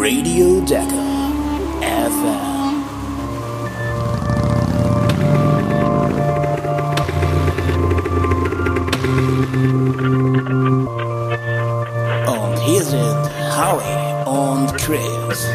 Radio Decker FM. Und hier sind Howie und Chris.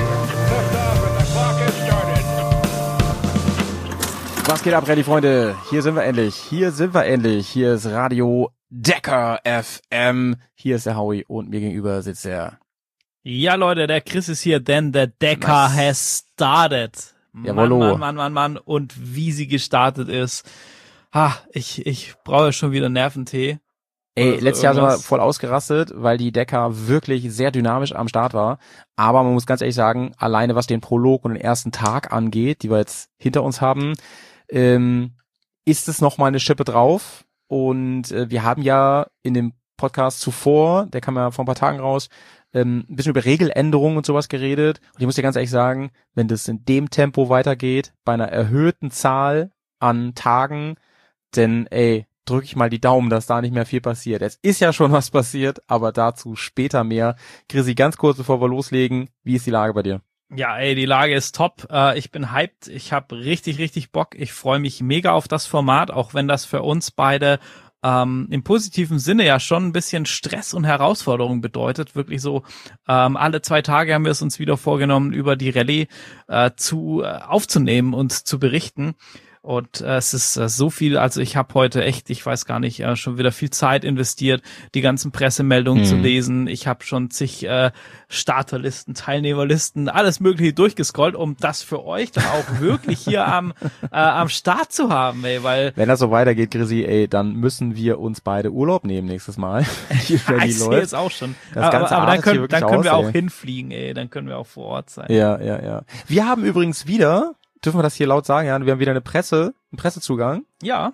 Was geht ab, Ready Freunde? Hier sind wir endlich. Hier ist Radio Decker FM. Hier ist der Howie und mir gegenüber sitzt der... Ja, Leute, der Chris ist hier, denn the Decker has started. Jawollo. Mann. Und wie sie gestartet ist. Ich brauche schon wieder Nerventee. Ey, Also letztes Jahr sind wir voll ausgerastet, weil die Decker wirklich sehr dynamisch am Start war. Aber man muss ganz ehrlich sagen, alleine was den Prolog und den ersten Tag angeht, die wir jetzt hinter uns haben, ist es nochmal eine Schippe drauf. Und wir haben ja in dem Podcast zuvor, der kam ja vor ein paar Tagen raus, ein bisschen über Regeländerungen und sowas geredet. Und ich muss dir ganz ehrlich sagen, wenn das in dem Tempo weitergeht, bei einer erhöhten Zahl an Tagen, dann drücke ich mal die Daumen, dass da nicht mehr viel passiert. Es ist ja schon was passiert, aber dazu später mehr. Chrissy, ganz kurz, bevor wir loslegen, wie ist die Lage bei dir? Ja, die Lage ist top. Ich bin hyped. Ich habe richtig Bock. Ich freue mich mega auf das Format, auch wenn das für uns beide im positiven Sinne ja schon ein bisschen Stress und Herausforderung bedeutet. Wirklich so, alle 2 Tage haben wir es uns wieder vorgenommen, über die Rallye aufzunehmen und zu berichten. Und es ist so viel, also ich habe heute echt, ich weiß gar nicht, schon wieder viel Zeit investiert, die ganzen Pressemeldungen zu lesen. Ich habe schon zig Starterlisten, Teilnehmerlisten, alles Mögliche durchgescrollt, um das für euch dann auch wirklich hier am Start zu haben, weil... Wenn das so weitergeht, Chrissy, dann müssen wir uns beide Urlaub nehmen nächstes Mal. Ich sehe es auch schon. Aber dann können wir auch hinfliegen, dann können wir auch vor Ort sein. Ja. Wir haben übrigens wieder... Dürfen wir das hier laut sagen? Ja, wir haben wieder einen Pressezugang. Ja.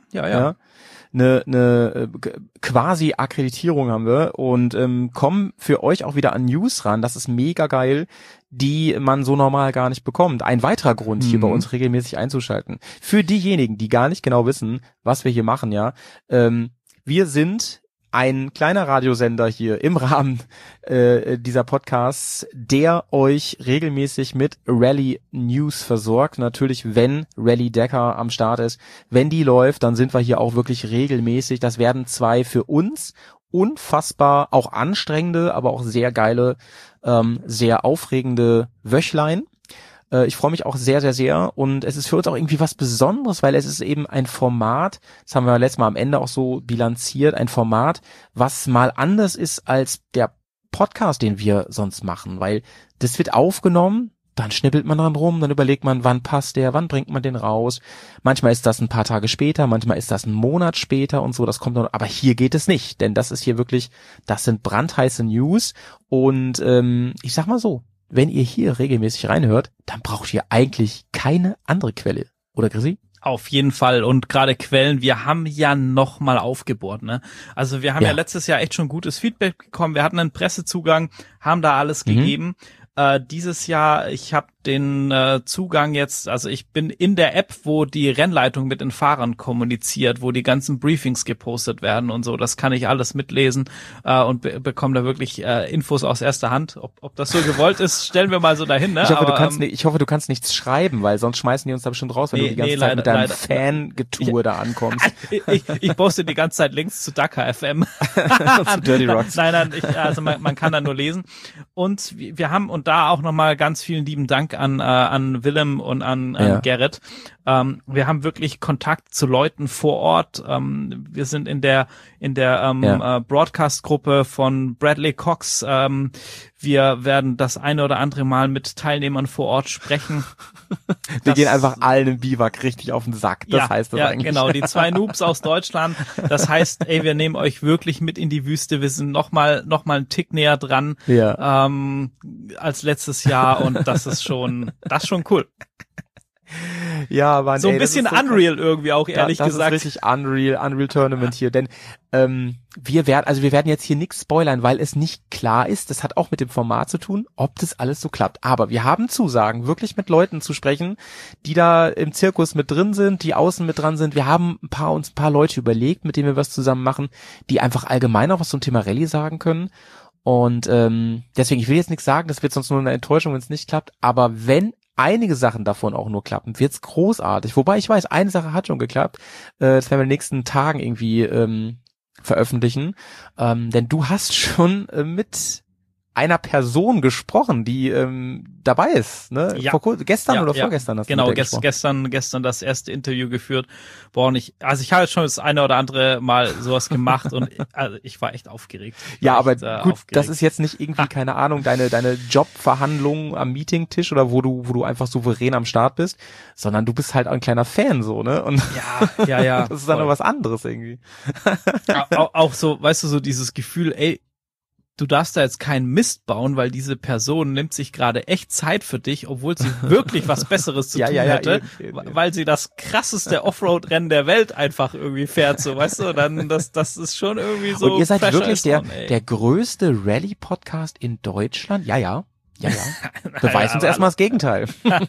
Eine quasi Akkreditierung haben wir und kommen für euch auch wieder an News ran. Das ist mega geil, die man so normal gar nicht bekommt. Ein weiterer Grund, hier bei uns regelmäßig einzuschalten. Für diejenigen, die gar nicht genau wissen, was wir hier machen, ja. Wir sind ein kleiner Radiosender hier im Rahmen dieser Podcasts, der euch regelmäßig mit Rallye News versorgt. Natürlich, wenn Rallye Decker am Start ist, wenn die läuft, dann sind wir hier auch wirklich regelmäßig. Das werden 2 für uns unfassbar auch anstrengende, aber auch sehr geile, sehr aufregende Wöchlein. Ich freue mich auch sehr und es ist für uns auch irgendwie was Besonderes, weil es ist eben ein Format, das haben wir letztes Mal am Ende auch so bilanziert, ein Format, was mal anders ist als der Podcast, den wir sonst machen, weil das wird aufgenommen, dann schnippelt man dran rum, dann überlegt man, wann passt der, wann bringt man den raus. Manchmal ist das ein paar Tage später, manchmal ist das ein Monat später und so, das kommt dann, aber hier geht es nicht, denn das ist hier wirklich, das sind brandheiße News und ich sag mal so, wenn ihr hier regelmäßig reinhört, dann braucht ihr eigentlich keine andere Quelle. Oder, Chrissy? Auf jeden Fall. Und gerade Quellen, wir haben ja noch mal aufgebohrt, ne? Also wir haben ja letztes Jahr echt schon gutes Feedback bekommen. Wir hatten einen Pressezugang, haben da alles gegeben. Dieses Jahr, ich habe den Zugang jetzt, also ich bin in der App, wo die Rennleitung mit den Fahrern kommuniziert, wo die ganzen Briefings gepostet werden und so, das kann ich alles mitlesen und bekomme da wirklich Infos aus erster Hand. Ob das so gewollt ist, stellen wir mal so dahin. Ne? Ich hoffe, du kannst nichts schreiben, weil sonst schmeißen die uns da bestimmt raus, wenn du die ganze Zeit mit deinem Fangetue da ankommst. Ich poste die ganze Zeit Links zu Dakar FM. Zu Dirty Rocks. Nein, also man kann da nur lesen. Und wir haben, und da auch nochmal ganz vielen lieben Dank an Willem und an Gerrit. Wir haben wirklich Kontakt zu Leuten vor Ort. Wir sind in der Broadcast-Gruppe von Bradley Cox. Wir werden das eine oder andere Mal mit Teilnehmern vor Ort sprechen. Wir gehen einfach allen im Biwak richtig auf den Sack. Das heißt das eigentlich. Ja, genau. Die 2 Noobs aus Deutschland. Das heißt, wir nehmen euch wirklich mit in die Wüste. Wir sind noch mal einen Tick näher dran als letztes Jahr und das ist schon cool. Ja, Mann, so ein bisschen so Unreal irgendwie auch, ehrlich gesagt. Das ist richtig Unreal Tournament hier, denn wir werden jetzt hier nichts spoilern, weil es nicht klar ist, das hat auch mit dem Format zu tun, ob das alles so klappt. Aber wir haben Zusagen, wirklich mit Leuten zu sprechen, die da im Zirkus mit drin sind, die außen mit dran sind. Wir haben uns ein paar Leute überlegt, mit denen wir was zusammen machen, die einfach allgemein auch was zum Thema Rallye sagen können. Und deswegen, ich will jetzt nichts sagen, das wird sonst nur eine Enttäuschung, wenn es nicht klappt, aber wenn einige Sachen davon auch nur klappen, wird's großartig. Wobei ich weiß, eine Sache hat schon geklappt. Das werden wir in den nächsten Tagen irgendwie veröffentlichen. Denn du hast schon mit einer Person gesprochen, die dabei ist, ne? Ja. Gestern oder vorgestern hast du genau, mit der gesprochen. gestern das erste Interview geführt. Boah, ich habe jetzt schon das eine oder andere Mal sowas gemacht und also ich war echt aufgeregt. Ja, aber echt, gut, aufgeregt. Das ist jetzt nicht irgendwie, keine Ahnung, deine Jobverhandlung am Meetingtisch oder wo du einfach souverän am Start bist, sondern du bist halt ein kleiner Fan so, ne? Und ja. das ist dann noch was anderes irgendwie. auch so, weißt du, so dieses Gefühl, ey, du darfst da jetzt keinen Mist bauen, weil diese Person nimmt sich gerade echt Zeit für dich, obwohl sie wirklich was Besseres zu tun hätte, eben. Weil sie das krasseste Offroad-Rennen der Welt einfach irgendwie fährt, so, weißt du, dann, das ist schon irgendwie so. Und ihr seid wirklich der größte Rallye-Podcast in Deutschland? Ja. Beweis uns erstmal das Gegenteil.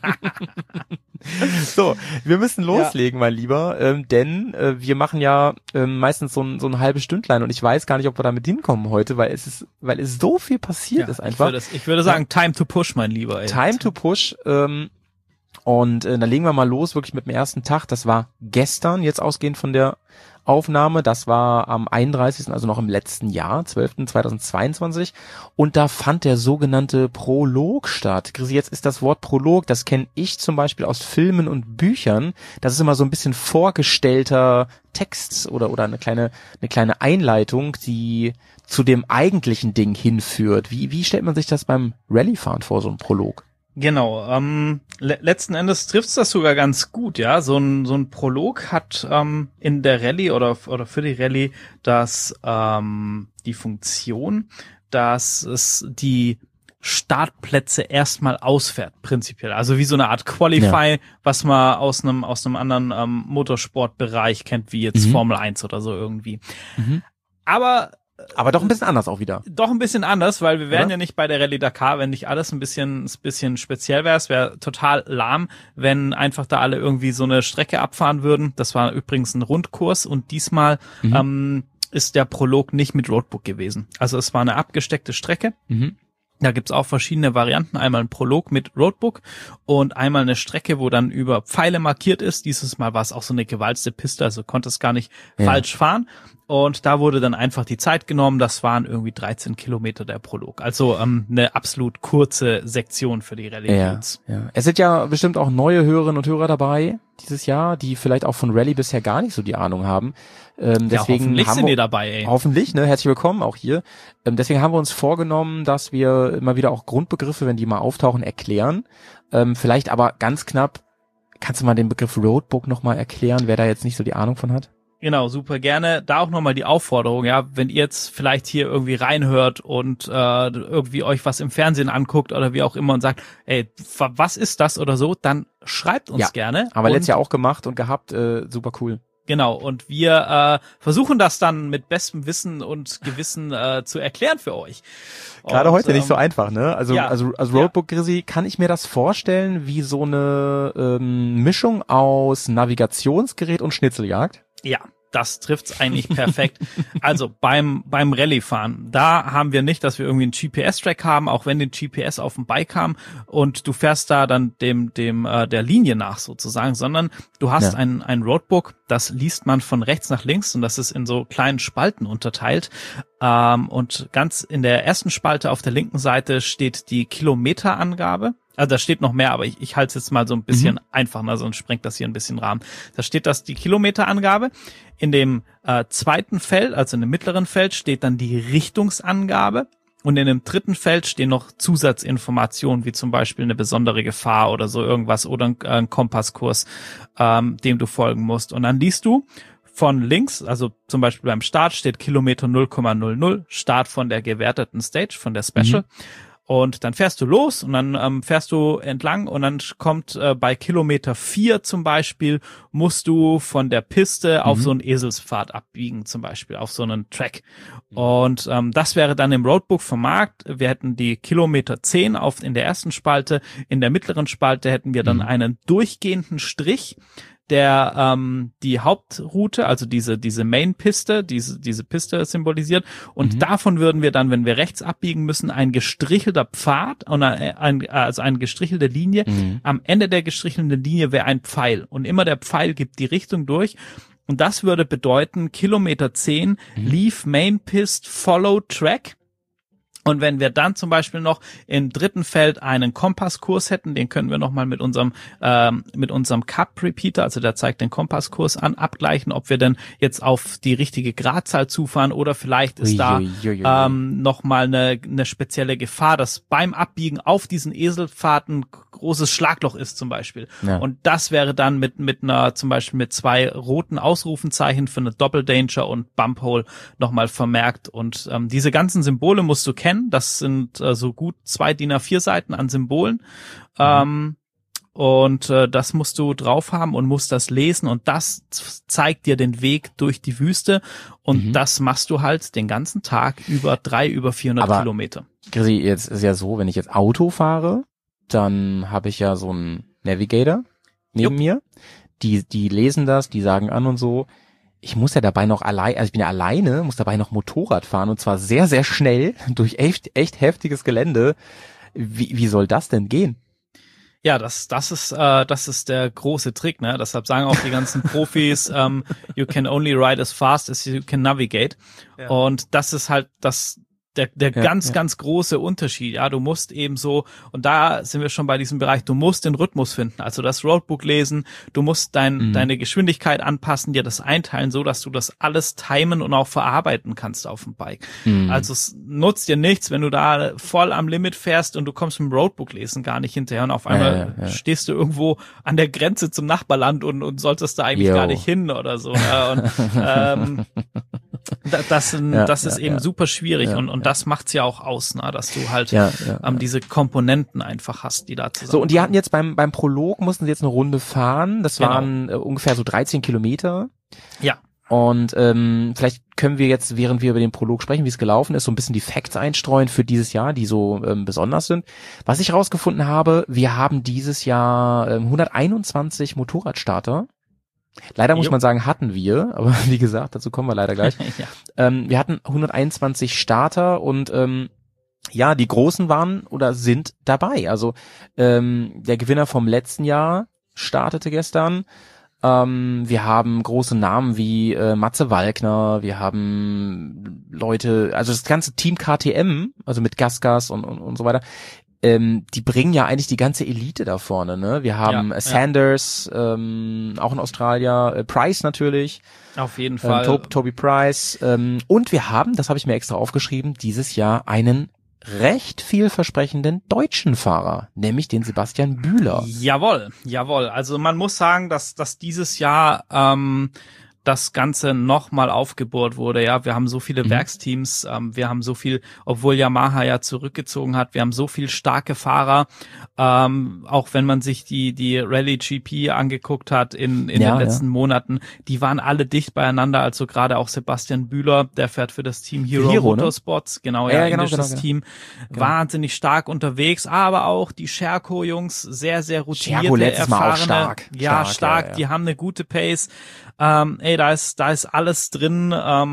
So, wir müssen loslegen, mein Lieber, denn wir machen ja meistens so ein halbes Stündlein und ich weiß gar nicht, ob wir damit hinkommen heute, weil es so viel passiert ist einfach. Ich würde sagen, time to push, mein Lieber. Ey. Time to push. Und dann legen wir mal los, wirklich mit dem ersten Tag. Das war gestern, jetzt ausgehend von der Aufnahme. Das war am 31., also noch im letzten Jahr, 12.2022. Und da fand der sogenannte Prolog statt. Chrissy, jetzt ist das Wort Prolog, das kenne ich zum Beispiel aus Filmen und Büchern. Das ist immer so ein bisschen vorgestellter Text oder eine kleine Einleitung, die zu dem eigentlichen Ding hinführt. Wie stellt man sich das beim Rallye-Fahren vor, so ein Prolog? Genau, letzten Endes trifft's das sogar ganz gut, ja. So ein Prolog hat in der Rallye oder für die Rallye die Funktion, dass es die Startplätze erstmal ausfährt, prinzipiell. Also wie so eine Art Qualify, was man aus einem anderen Motorsportbereich kennt, wie jetzt Formel 1 oder so irgendwie. Aber doch ein bisschen anders auch wieder. Doch ein bisschen anders, weil wir wären ja nicht bei der Rallye Dakar, wenn nicht alles ein bisschen speziell wäre. Es wäre total lahm, wenn einfach da alle irgendwie so eine Strecke abfahren würden. Das war übrigens ein Rundkurs und diesmal ist der Prolog nicht mit Roadbook gewesen. Also es war eine abgesteckte Strecke. Da gibt's auch verschiedene Varianten. Einmal ein Prolog mit Roadbook und einmal eine Strecke, wo dann über Pfeile markiert ist. Dieses Mal war es auch so eine gewalzte Piste, also konnte es gar nicht falsch fahren. Und da wurde dann einfach die Zeit genommen. Das waren irgendwie 13 Kilometer der Prolog. Also eine absolut kurze Sektion für die Rallye. Ja. Es sind ja bestimmt auch neue Hörerinnen und Hörer dabei dieses Jahr, die vielleicht auch von Rallye bisher gar nicht so die Ahnung haben. Deswegen hoffentlich sind wir dabei, ey. Hoffentlich, ne? Herzlich willkommen auch hier. Deswegen haben wir uns vorgenommen, dass wir immer wieder auch Grundbegriffe, wenn die mal auftauchen, erklären. Vielleicht aber ganz knapp, kannst du mal den Begriff Roadbook nochmal erklären, wer da jetzt nicht so die Ahnung von hat? Genau, super gerne. Da auch nochmal die Aufforderung, ja, wenn ihr jetzt vielleicht hier irgendwie reinhört und irgendwie euch was im Fernsehen anguckt oder wie auch immer und sagt, ey, was ist das oder so, dann schreibt uns gerne. Haben wir letztes Jahr auch gemacht und gehabt, super cool. Genau, und wir versuchen das dann mit bestem Wissen und Gewissen zu erklären für euch. Gerade heute nicht so einfach, ne? Also Roadbook, Chrissy, kann ich mir das vorstellen wie so eine Mischung aus Navigationsgerät und Schnitzeljagd? Ja, das trifft's eigentlich perfekt. Also beim Rallye-Fahren, da haben wir nicht, dass wir irgendwie einen GPS-Track haben, auch wenn den GPS auf dem Bike haben und du fährst da dann der Linie nach sozusagen, sondern du hast ein Roadbook, das liest man von rechts nach links und das ist in so kleinen Spalten unterteilt. Und ganz in der ersten Spalte auf der linken Seite steht die Kilometerangabe. Also da steht noch mehr, aber ich halte es jetzt mal so ein bisschen einfach, ne, sonst sprengt das hier ein bisschen Rahmen. Da steht die Kilometerangabe. In dem zweiten Feld, also in dem mittleren Feld, steht dann die Richtungsangabe. Und in dem dritten Feld stehen noch Zusatzinformationen, wie zum Beispiel eine besondere Gefahr oder so irgendwas oder ein Kompasskurs, dem du folgen musst. Und dann liest du von links, also zum Beispiel beim Start steht Kilometer 0,00, Start von der gewerteten Stage, von der Special. Und dann fährst du los und dann fährst du entlang und dann kommt bei Kilometer 4 zum Beispiel, musst du von der Piste auf so einen Eselspfad abbiegen, zum Beispiel auf so einen Track. Und das wäre dann im Roadbook vermerkt. Wir hätten die Kilometer 10 in der ersten Spalte. In der mittleren Spalte hätten wir dann einen durchgehenden Strich, die Hauptroute, also diese Main-Piste, diese Piste symbolisiert. Und davon würden wir dann, wenn wir rechts abbiegen müssen, ein gestrichelter Pfad und also eine gestrichelte Linie. Am Ende der gestrichelten Linie wäre ein Pfeil. Und immer der Pfeil gibt die Richtung durch. Und das würde bedeuten, Kilometer 10, Leave Main Piste, Follow Track. Und wenn wir dann zum Beispiel noch im dritten Feld einen Kompasskurs hätten, den können wir nochmal mit unserem Cup-Repeater, also der zeigt den Kompasskurs an, abgleichen, ob wir denn jetzt auf die richtige Gradzahl zufahren oder vielleicht ist da nochmal eine spezielle Gefahr, dass beim Abbiegen auf diesen Eselpfad ein großes Schlagloch ist zum Beispiel. Ja. Und das wäre dann zum Beispiel mit 2 roten Ausrufenzeichen für eine Double Danger und Bump Hole nochmal vermerkt. Und diese ganzen Symbole musst du kennen. Das sind so gut 2 DIN A4 Seiten an Symbolen. Und das musst du drauf haben und musst das lesen. Und das zeigt dir den Weg durch die Wüste. Und das machst du halt den ganzen Tag über 400 Kilometer. Chrissy, jetzt ist ja so, wenn ich jetzt Auto fahre, dann habe ich ja so einen Navigator neben mir. Die lesen das, die sagen an und so. Ich muss ja dabei noch ich bin ja alleine, muss dabei noch Motorrad fahren und zwar sehr, sehr schnell durch echt heftiges Gelände. Wie soll das denn gehen? Ja, das ist der große Trick, ne? Deshalb sagen auch die ganzen Profis, you can only ride as fast as you can navigate. Ja. Und das ist halt der ganz große Unterschied. Ja, du musst eben so, und da sind wir schon bei diesem Bereich, du musst den Rhythmus finden, also das Roadbook lesen, du musst deine Geschwindigkeit anpassen, dir das einteilen, so dass du das alles timen und auch verarbeiten kannst auf dem Bike. Also es nutzt dir nichts, wenn du da voll am Limit fährst und du kommst mit dem Roadbook lesen gar nicht hinterher und auf einmal stehst du irgendwo an der Grenze zum Nachbarland und solltest da eigentlich gar nicht hin oder so. Und das ist eben super schwierig und das macht's ja auch aus, ne, dass du halt diese Komponenten einfach hast, die da zusammen. So, und die hatten jetzt beim Prolog, mussten sie jetzt eine Runde fahren, das waren ungefähr so 13 Kilometer. Ja. Und vielleicht können wir jetzt, während wir über den Prolog sprechen, wie es gelaufen ist, so ein bisschen die Facts einstreuen für dieses Jahr, die so besonders sind. Was ich rausgefunden habe, wir haben dieses Jahr 121 Motorradstarter. Leider muss man sagen, hatten wir, aber wie gesagt, dazu kommen wir leider gleich. Wir hatten 121 Starter und die Großen waren oder sind dabei. Also der Gewinner vom letzten Jahr startete gestern. Wir haben große Namen wie Matze Walkner, wir haben Leute, also das ganze Team KTM, also mit Gasgas und so weiter. Die bringen ja eigentlich die ganze Elite da vorne, ne? Wir haben Sanders, auch in Australien, Price natürlich. Auf jeden Fall. Toby Price. Und wir haben, das habe ich mir extra aufgeschrieben, dieses Jahr einen recht vielversprechenden deutschen Fahrer, nämlich den Sebastian Bühler. Jawohl. Also man muss sagen, dass dieses Jahr das Ganze nochmal aufgebohrt wurde. Ja, wir haben so viele Werksteams, wir haben so viel, obwohl Yamaha ja zurückgezogen hat, wir haben so viel starke Fahrer, auch wenn man sich die Rallye GP angeguckt hat in den letzten Monaten, die waren alle dicht beieinander, also gerade auch Sebastian Bühler, der fährt für das Team Hero Motorsports, englisches Team, wahnsinnig stark unterwegs, aber auch die Scherko-Jungs, sehr, sehr routinierte, erfahrene, stark, die haben eine gute Pace. Da ist alles drin,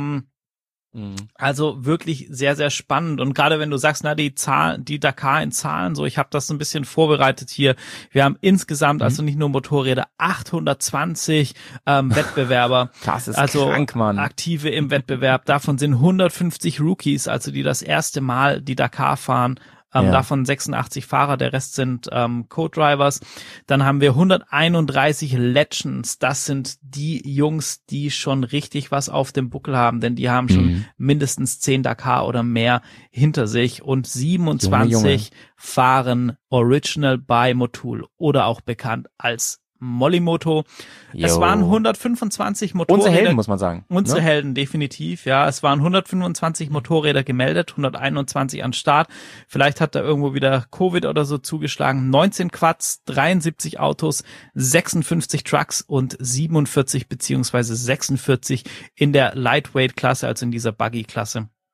also wirklich sehr, sehr spannend. Und gerade wenn du sagst, die Dakar in Zahlen, so, ich habe das ein bisschen vorbereitet hier. Wir haben insgesamt, also nicht nur Motorräder, 820 Wettbewerber. Das ist krank, Mann. Aktive im Wettbewerb. Davon sind 150 Rookies, also die das erste Mal die Dakar fahren. Davon 86 Fahrer, der Rest sind Co-Drivers. Dann haben wir 131 Legends. Das sind die Jungs, die schon richtig was auf dem Buckel haben, denn die haben schon mindestens 10 Dakar oder mehr hinter sich. Und 27 fahren Original by Motul oder auch bekannt als Molimoto. Es waren 125 Motorräder. Unsere Helden, muss man sagen. Unsere Helden, definitiv, ja. Es waren 125 Motorräder gemeldet, 121 an Start. Vielleicht hat da irgendwo wieder Covid oder so zugeschlagen. 19 Quads, 73 Autos, 56 Trucks und 47 beziehungsweise 46 in der Lightweight-Klasse, also in dieser Buggy-Klasse.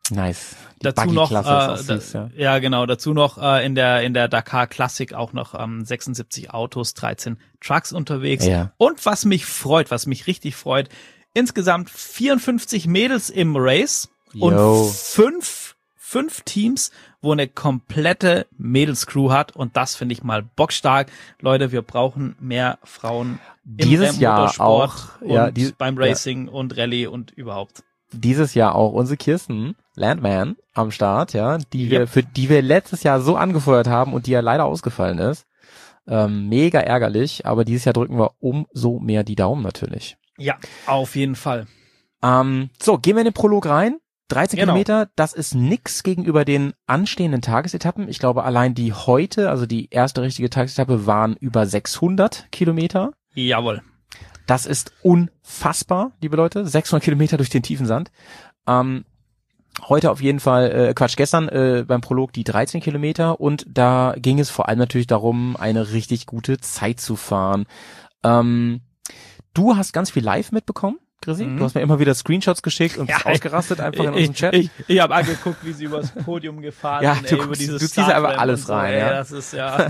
Nice. Die Dazu noch, Buggy-Klasse ist auch süß, ja. ja genau, dazu noch in der Dakar Classic auch noch 76 Autos, 13 Trucks unterwegs. Ja. Und was mich richtig freut, insgesamt 54 Mädels im Race Yo. und fünf Teams, wo eine komplette Mädelscrew hat, und das finde ich mal bockstark. Leute, wir brauchen mehr Frauen im Dieses Jahr auch, und beim Racing und Rallye und überhaupt. Dieses Jahr auch unsere Kirsten Landman am Start, ja, für die wir letztes Jahr so angefeuert haben und die ja leider ausgefallen ist. Mega ärgerlich, aber dieses Jahr drücken wir umso mehr die Daumen natürlich. Ja, auf jeden Fall. So, gehen wir in den Prolog rein. 13 Genau. Kilometer, das ist nix gegenüber den anstehenden Tagesetappen. Ich glaube, allein die heute, also die erste richtige Tagesetappe, waren über 600 Kilometer. Jawohl. Das ist unfassbar, liebe Leute. 600 Kilometer durch den tiefen Sand. Heute auf jeden Fall, gestern beim Prolog die 13 Kilometer, und da ging es vor allem natürlich darum, eine richtig gute Zeit zu fahren. Du hast ganz viel live mitbekommen, Chrissy. Du hast mir immer wieder Screenshots geschickt und bist ausgerastet einfach in unserem Chat. Ich habe angeguckt, wie sie übers Podium gefahren ja, sind. du ziehst einfach alles rein. So, ja. Das ist ja.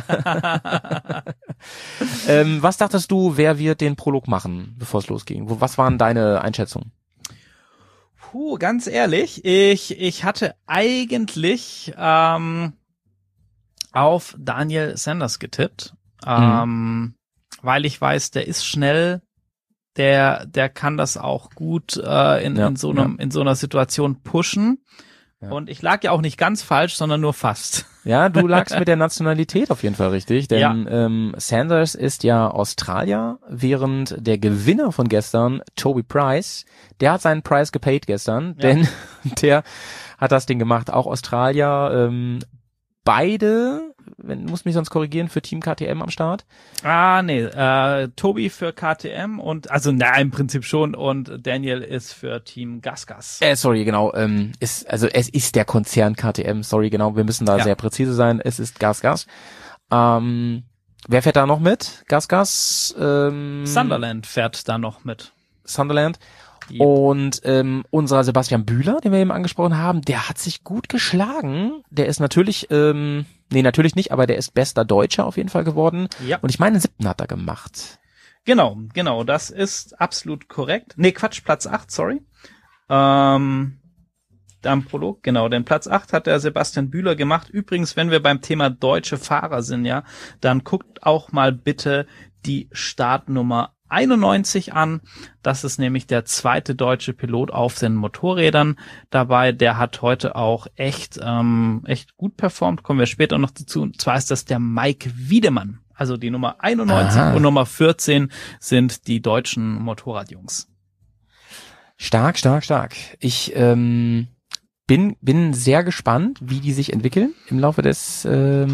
Was dachtest du, wer wird den Prolog machen, bevor es losging? Was waren deine Einschätzungen? Ganz ehrlich, ich hatte eigentlich auf Daniel Sanders getippt, weil ich weiß, der ist schnell, der kann das auch gut in so einer Situation pushen. Ja. Und ich lag ja auch nicht ganz falsch, sondern nur fast. Ja, du lagst mit der Nationalität auf jeden Fall richtig, denn Sanders ist ja Australier, während der Gewinner von gestern, Toby Price, der hat seinen Price gepaid gestern, denn der hat das Ding gemacht, auch Australier, beide, muss mich sonst korrigieren, für Team KTM am Start. Tobi für KTM und, im Prinzip schon, und Daniel ist für Team GasGas. Sorry, genau, es ist der Konzern KTM, sorry, genau, wir müssen da sehr präzise sein, es ist GasGas. Wer fährt da noch mit? GasGas? Sunderland fährt da noch mit. Sunderland. Yep. Und unser Sebastian Bühler, den wir eben angesprochen haben, der hat sich gut geschlagen. Der ist natürlich, natürlich nicht, aber der ist bester Deutscher auf jeden Fall geworden. Ja. Und ich meine, 7. hat er gemacht. Genau, das ist absolut korrekt. Platz 8, sorry. Am Prolog, genau, den Platz 8 hat der Sebastian Bühler gemacht. Übrigens, wenn wir beim Thema deutsche Fahrer sind, ja, dann guckt auch mal bitte die Startnummer 91 an. Das ist nämlich der zweite deutsche Pilot auf den Motorrädern dabei. Der hat heute auch echt gut performt. Kommen wir später noch dazu. Und zwar ist das der Mike Wiedemann. Also die Nummer 91 und Nummer 14 sind die deutschen Motorradjungs. Stark. Ich bin sehr gespannt, wie die sich entwickeln im Laufe des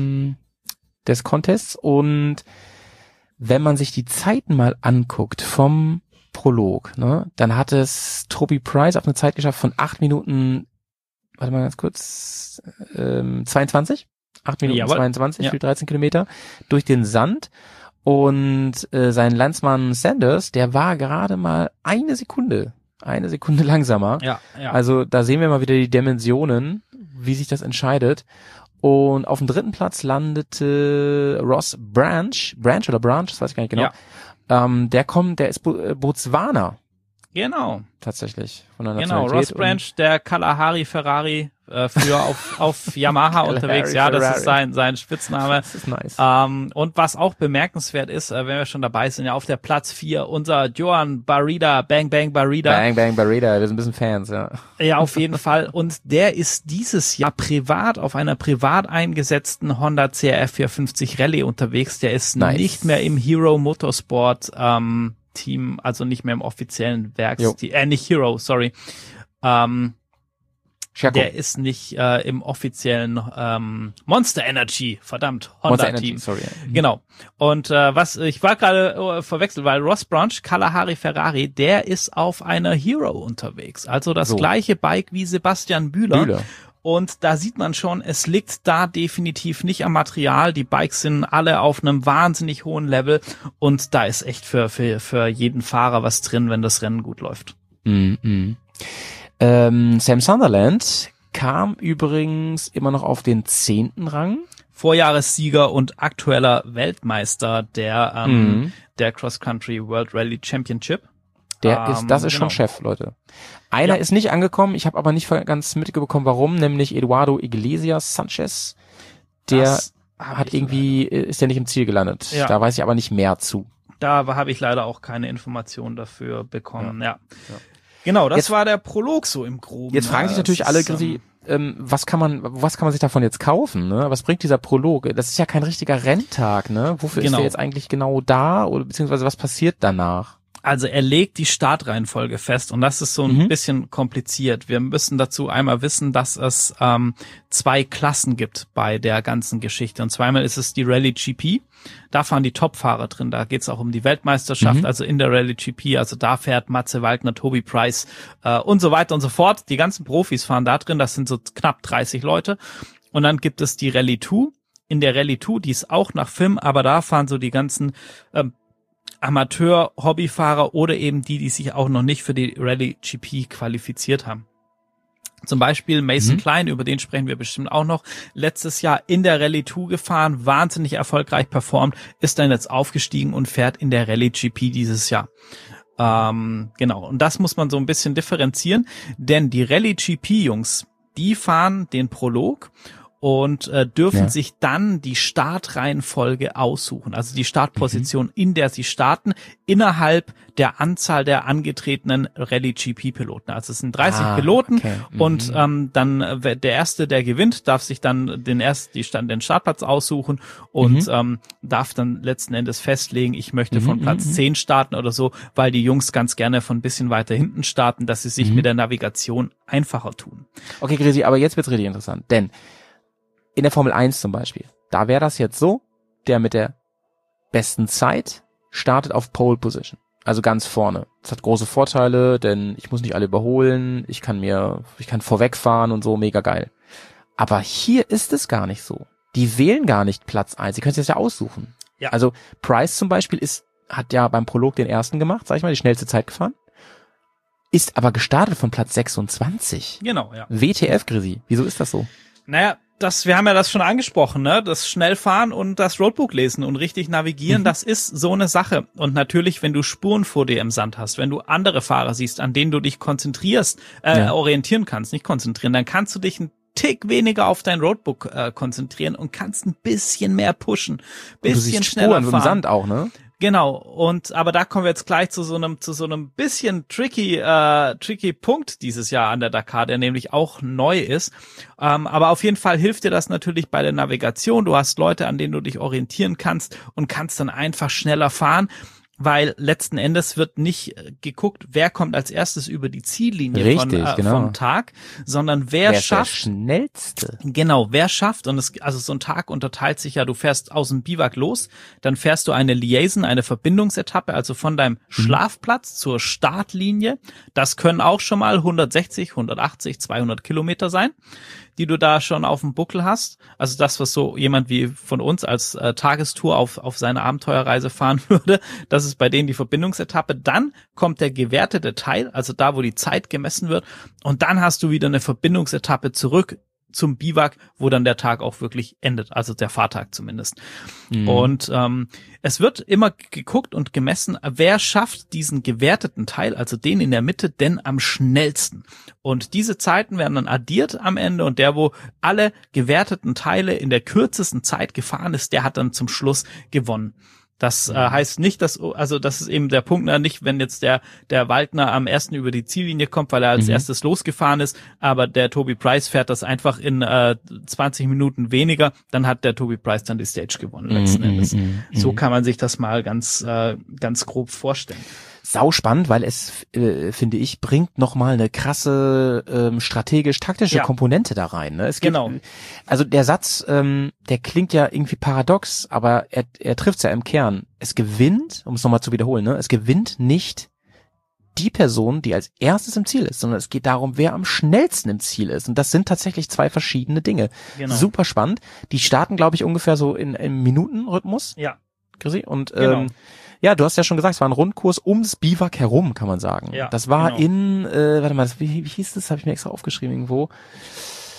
Contests, und wenn man sich die Zeiten mal anguckt vom Prolog, ne, dann hat es Toby Price auf eine Zeit geschafft von 8 Minuten, warte mal ganz kurz, 22? 8 Minuten 22 für 13 Kilometer durch den Sand, und sein Landsmann Sanders, der war gerade mal eine Sekunde langsamer. Ja. Also da sehen wir mal wieder die Dimensionen, wie sich das entscheidet. Und auf dem 3. Platz landete Ross Branch, das weiß ich gar nicht genau. Ja. Der ist Botswana. Genau. Tatsächlich. Von der Nationalität. Ross Branch, der Kalahari Ferrari, früher auf Yamaha unterwegs. Ja, das ist sein Spitzname. Das ist nice. Und was auch bemerkenswert ist, wenn wir schon dabei sind, ja, auf der Platz 4 unser Johan Barrida, Bang Bang Barrida. Bang Bang Barrida, wir sind ein bisschen Fans, ja. Ja, auf jeden Fall. Und der ist dieses Jahr privat auf einer privat eingesetzten Honda CRF 450 Rallye unterwegs. Der ist nicht mehr im Hero Motorsport Team, also nicht mehr im offiziellen Werksteam, nicht Hero, sorry. Der ist nicht im offiziellen Monster Energy, verdammt, Honda-Team. Sorry. Genau. Und ich war gerade verwechselt, weil Ross Branch, Kalahari Ferrari, der ist auf einer Hero unterwegs. Also das gleiche Bike wie Sebastian Bühler. Und da sieht man schon, es liegt da definitiv nicht am Material. Die Bikes sind alle auf einem wahnsinnig hohen Level, und da ist echt für jeden Fahrer was drin, wenn das Rennen gut läuft. Sam Sunderland kam übrigens immer noch auf den 10. Rang. Vorjahressieger und aktueller Weltmeister der Cross-Country World Rally Championship. Das ist schon Chef, Leute. Einer ist nicht angekommen, ich habe aber nicht ganz mitbekommen, warum, nämlich Eduardo Iglesias Sanchez. Der ist ja nicht im Ziel gelandet. Ja. Da weiß ich aber nicht mehr zu. Da habe ich leider auch keine Informationen dafür bekommen, ja. Genau, das war der Prolog so im Groben. Jetzt fragen sich natürlich alle, Grisi, was kann man sich davon jetzt kaufen, ne? Was bringt dieser Prolog? Das ist ja kein richtiger Renntag, ne? Wofür ist der jetzt eigentlich genau da, oder beziehungsweise was passiert danach? Also er legt die Startreihenfolge fest und das ist so ein bisschen kompliziert. Wir müssen dazu einmal wissen, dass es 2 Klassen gibt bei der ganzen Geschichte. Und zweimal ist es die Rally GP. Da fahren die Top-Fahrer drin. Da geht es auch um die Weltmeisterschaft, also in der Rally GP. Also da fährt Matze Waldner, Toby Price und so weiter und so fort. Die ganzen Profis fahren da drin. Das sind so knapp 30 Leute. Und dann gibt es die Rally 2. In der Rally 2, die ist auch nach FIM, aber da fahren so die ganzen Amateur-Hobbyfahrer oder eben die sich auch noch nicht für die Rally GP qualifiziert haben. Zum Beispiel Mason Klein, über den sprechen wir bestimmt auch noch, letztes Jahr in der Rally 2 gefahren, wahnsinnig erfolgreich performt, ist dann jetzt aufgestiegen und fährt in der Rally GP dieses Jahr. Genau, und das muss man so ein bisschen differenzieren, denn die Rally GP-Jungs, die fahren den Prolog und dürfen sich dann die Startreihenfolge aussuchen, also die Startposition, in der sie starten, innerhalb der Anzahl der angetretenen Rallye-GP-Piloten. Also es sind 30 Piloten und dann der Erste, der gewinnt, darf sich dann den Startplatz aussuchen und darf dann letzten Endes festlegen, ich möchte von Platz 10 starten oder so, weil die Jungs ganz gerne von ein bisschen weiter hinten starten, dass sie sich mit der Navigation einfacher tun. Okay, Grisi, aber jetzt wird's richtig interessant, denn in der Formel 1 zum Beispiel, da wäre das jetzt so, der mit der besten Zeit startet auf Pole Position, also ganz vorne. Das hat große Vorteile, denn ich muss nicht alle überholen, ich kann vorwegfahren und so, mega geil. Aber hier ist es gar nicht so. Die wählen gar nicht Platz 1, sie können sich das ja aussuchen. Ja. Also Price zum Beispiel hat ja beim Prolog den ersten gemacht, sag ich mal, die schnellste Zeit gefahren, ist aber gestartet von Platz 26. Genau, ja. WTF, Grisi, wieso ist das so? Naja, wir haben ja das schon angesprochen, ne? Das Schnellfahren und das Roadbook lesen und richtig navigieren, das ist so eine Sache. Und natürlich, wenn du Spuren vor dir im Sand hast, wenn du andere Fahrer siehst, an denen du dich orientieren kannst, nicht konzentrieren, dann kannst du dich ein Tick weniger auf dein Roadbook konzentrieren und kannst ein bisschen mehr pushen, bisschen schneller fahren. Im Sand auch, ne? Genau, aber da kommen wir jetzt gleich zu so einem bisschen tricky Punkt dieses Jahr an der Dakar, der nämlich auch neu ist. Aber auf jeden Fall hilft dir das natürlich bei der Navigation. Du hast Leute, an denen du dich orientieren kannst und kannst dann einfach schneller fahren. Weil letzten Endes wird nicht geguckt, wer kommt als erstes über die Ziellinie vom Tag, sondern wer schafft. Der Schnellste. Genau, wer schafft. Und also so ein Tag unterteilt sich ja, du fährst aus dem Biwak los, dann fährst du eine Liaison, eine Verbindungsetappe, also von deinem Schlafplatz zur Startlinie. Das können auch schon mal 160, 180, 200 Kilometer sein, die du da schon auf dem Buckel hast. Also das, was so jemand wie von uns als Tagestour auf seine Abenteuerreise fahren würde, das ist bei denen die Verbindungsetappe. Dann kommt der gewertete Teil, also da, wo die Zeit gemessen wird. Und dann hast du wieder eine Verbindungsetappe zurück zum Biwak, wo dann der Tag auch wirklich endet, also der Fahrtag zumindest. Und es wird immer geguckt und gemessen, wer schafft diesen gewerteten Teil, also den in der Mitte, denn am schnellsten. Und diese Zeiten werden dann addiert am Ende und der, wo alle gewerteten Teile in der kürzesten Zeit gefahren ist, der hat dann zum Schluss gewonnen. Das heißt nicht, das ist eben der Punkt, nicht, wenn jetzt der Waldner am ersten über die Ziellinie kommt, weil er als erstes losgefahren ist, aber der Toby Price fährt das einfach in 20 Minuten weniger, dann hat der Toby Price dann die Stage gewonnen letzten Endes. So kann man sich das mal ganz grob vorstellen. Sau spannend, weil es, finde ich, bringt nochmal eine krasse strategisch-taktische Komponente da rein. Ne? Es gibt, also der Satz, der klingt ja irgendwie paradox, aber er trifft's ja im Kern. Es gewinnt, um es nochmal zu wiederholen, ne? Es gewinnt nicht die Person, die als erstes im Ziel ist, sondern es geht darum, wer am schnellsten im Ziel ist. Und das sind tatsächlich 2 verschiedene Dinge. Genau. Super spannend. Die starten, glaube ich, ungefähr so im Minutenrhythmus. Ja. Chrissy? Und ja, du hast ja schon gesagt, es war ein Rundkurs ums Biwak herum, kann man sagen. Ja, das war in, wie hieß das? Habe ich mir extra aufgeschrieben irgendwo.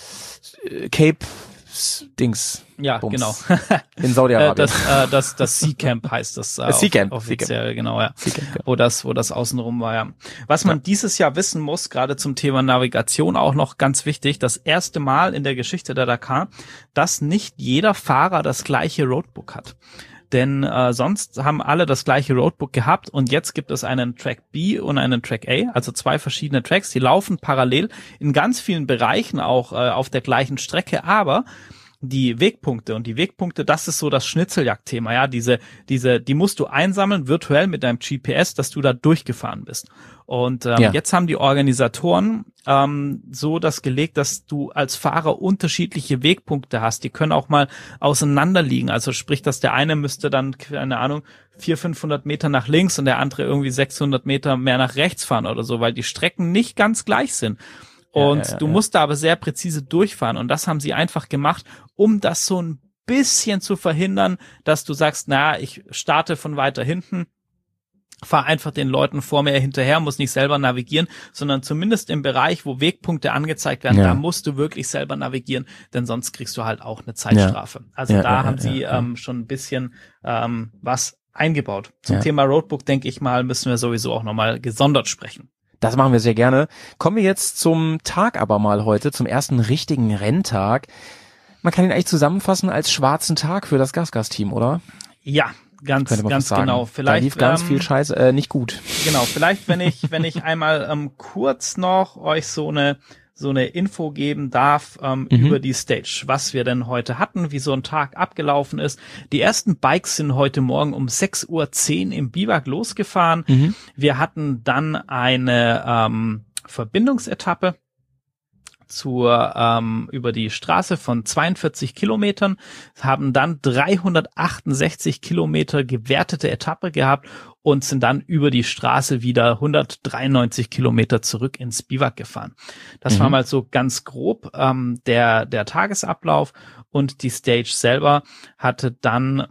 Cape Dings. Ja, Bums. genau. In Saudi-Arabien. Das Sea-Camp heißt das. Sea-Camp. Offiziell, genau, ja. Sea-Camp, ja. Wo das außenrum war, ja. Was man dieses Jahr wissen muss, gerade zum Thema Navigation auch noch ganz wichtig, das erste Mal in der Geschichte der Dakar, dass nicht jeder Fahrer das gleiche Roadbook hat. Denn sonst haben alle das gleiche Roadbook gehabt und jetzt gibt es einen Track B und einen Track A, also 2 verschiedene Tracks, die laufen parallel in ganz vielen Bereichen auch auf der gleichen Strecke, aber die Wegpunkte, das ist so das Schnitzeljagdthema, ja, die musst du einsammeln, virtuell mit deinem GPS, dass du da durchgefahren bist. Und jetzt haben die Organisatoren so das gelegt, dass du als Fahrer unterschiedliche Wegpunkte hast. Die können auch mal auseinander liegen. Also sprich, dass der eine müsste dann, keine Ahnung, 400-500 Meter nach links und der andere irgendwie 600 Meter mehr nach rechts fahren oder so, weil die Strecken nicht ganz gleich sind. Und du musst da aber sehr präzise durchfahren. Und das haben sie einfach gemacht, um das so ein bisschen zu verhindern, dass du sagst, na, ich starte von weiter hinten, fahr einfach den Leuten vor mir hinterher, muss nicht selber navigieren, sondern zumindest im Bereich, wo Wegpunkte angezeigt werden, da musst du wirklich selber navigieren, denn sonst kriegst du halt auch eine Zeitstrafe. Also da haben sie schon ein bisschen was eingebaut. Zum Thema Roadbook, denke ich mal, müssen wir sowieso auch nochmal gesondert sprechen. Das machen wir sehr gerne. Kommen wir jetzt zum Tag aber mal heute, zum ersten richtigen Renntag. Man kann ihn eigentlich zusammenfassen als schwarzen Tag für das GasGas-Team, oder? Ja, ganz genau. Vielleicht da lief ganz viel Scheiße, nicht gut. Genau, vielleicht wenn ich einmal kurz noch euch so eine Info geben darf über die Stage, was wir denn heute hatten, wie so ein Tag abgelaufen ist. Die ersten Bikes sind heute Morgen um 6:10 Uhr im Biwak losgefahren. Wir hatten dann eine Verbindungsetappe über die Straße von 42 Kilometern, haben dann 368 Kilometer gewertete Etappe gehabt und sind dann über die Straße wieder 193 Kilometer zurück ins Biwak gefahren. Das war mal so ganz grob der Tagesablauf, und die Stage selber hatte dann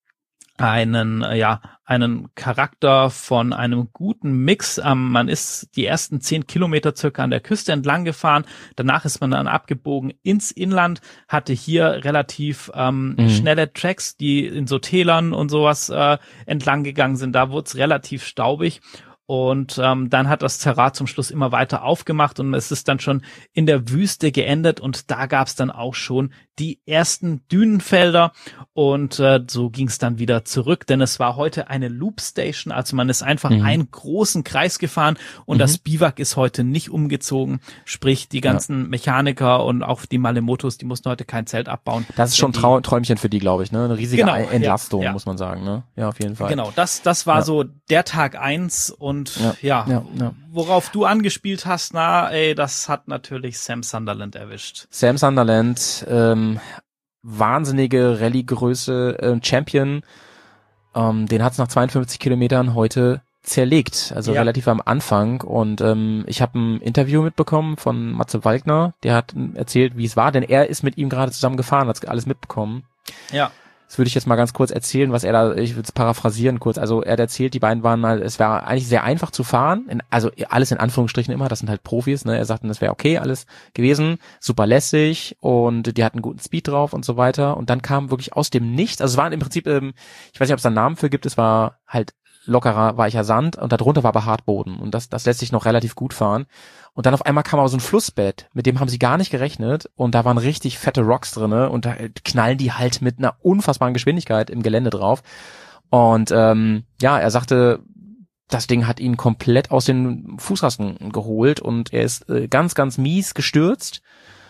einen Charakter von einem guten Mix. Man ist die ersten 10 Kilometer circa an der Küste entlang gefahren. Danach ist man dann abgebogen ins Inland, hatte hier relativ schnelle Tracks, die in so Tälern und sowas entlang gegangen sind. Da wurde es relativ staubig. Und dann hat das Terrain zum Schluss immer weiter aufgemacht und es ist dann schon in der Wüste geendet, und da gab es dann auch schon die ersten Dünenfelder, und so ging es dann wieder zurück, denn es war heute eine Loop Station, also man ist einfach einen großen Kreis gefahren, und das Biwak ist heute nicht umgezogen, sprich die ganzen Mechaniker und auch die Malemotos, die mussten heute kein Zelt abbauen. Das ist schon Träumchen für die, glaube ich, ne? Eine riesige Entlastung, muss man sagen, ne? Ja, auf jeden Fall. Genau, das war so der Tag 1, und worauf du angespielt hast, das hat natürlich Sam Sunderland erwischt. Sam Sunderland, wahnsinnige Rallye-Größe, Champion, den hat es nach 52 Kilometern heute zerlegt, also relativ am Anfang, und ich habe ein Interview mitbekommen von Matze Walkner, der hat erzählt, wie es war, denn er ist mit ihm gerade zusammen gefahren, hat alles mitbekommen. Ja. Das würde ich jetzt mal ganz kurz erzählen, was ich würde es paraphrasieren kurz. Also er hat erzählt, die beiden waren halt, es war eigentlich sehr einfach zu fahren, also alles in Anführungsstrichen immer, das sind halt Profis, ne? Er sagte, das wäre okay alles gewesen, super lässig, und die hatten guten Speed drauf und so weiter, und dann kam wirklich aus dem Nichts, also es waren im Prinzip, ich weiß nicht, ob es da einen Namen für gibt, es war halt lockerer, weicher Sand, und darunter war aber Hartboden, und das lässt sich noch relativ gut fahren. Und dann auf einmal kam aber so ein Flussbett, mit dem haben sie gar nicht gerechnet, und da waren richtig fette Rocks drinne, und da knallen die halt mit einer unfassbaren Geschwindigkeit im Gelände drauf. Und er sagte, das Ding hat ihn komplett aus den Fußrasten geholt, und er ist ganz, ganz mies gestürzt.